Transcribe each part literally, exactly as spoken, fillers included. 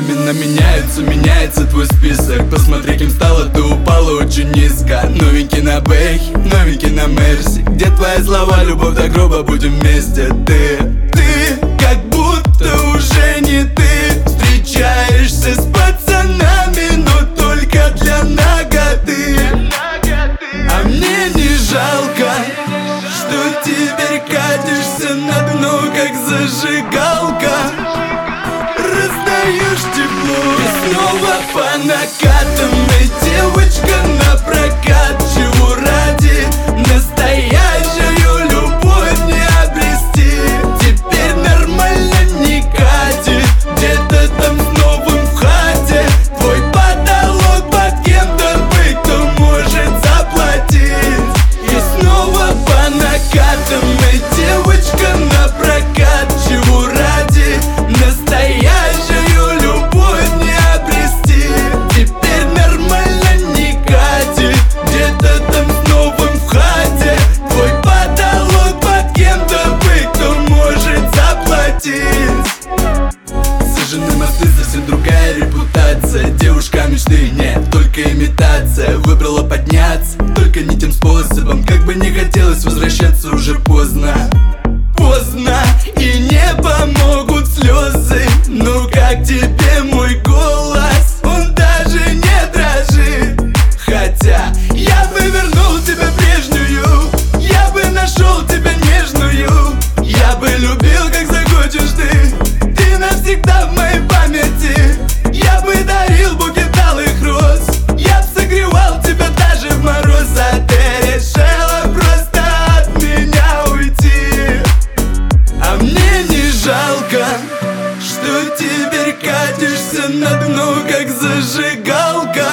времена меняются, меняется твой список. Посмотри, кем стала, ты упала очень низко. Новенький на бэхе, новенький на мерси. Где твои слова, любовь до гроба, будем вместе. Ты, ты, как будто уже не ты. Встречаешься с пацанами, но только для наготы. А мне не жалко, что теперь катишься на дно, как зажигалка. Раздаешь тепло и снова по накатам. И девочка на прокат, чего ради настоящую любовь не обрести. Теперь нормально не катит, где-то там с новым в хате. Твой потолок под кем-то быть, кто может заплатить. И снова по накатам. И девочка на прокат, чего ради настоящую любовь не обрести. Теперь нормально не катит, где-то там с новым в хате. Твой потолок под кем-то быть, кто может заплатить. Сожжены мосты, совсем другая репутация. Девушка мечты, нет, только имитация. Выбрала подняться, только не тем способом. Как бы не хотелось возвращаться, уже поздно. Поздно, и не помогут слезы. Ну как тебе мой голос? Он даже не дрожит. Хотя я бы вернул тебя прежнюю, я бы нашел тебя нежную. Я бы любил, как захочешь ты. Ты навсегда в моей памяти. Я бы дарил букет алых роз. Я бы согревал тебя даже в мороз. А ты решила просто от меня уйти. А мне не жалко, что теперь катишься на дно, как зажигалка.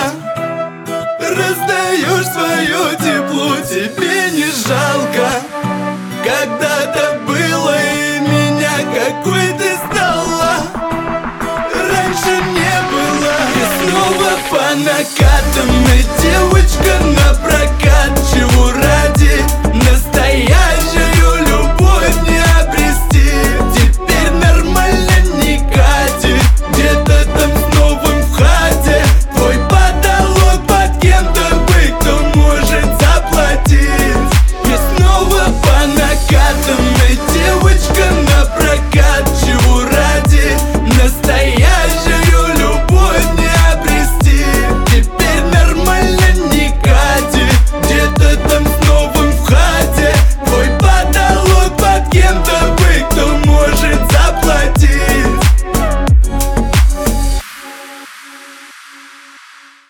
Раздаешь свое тепло, тебе не жалко. Когда-то было и меня, какой ты стала, раньше не было. И снова по накатам.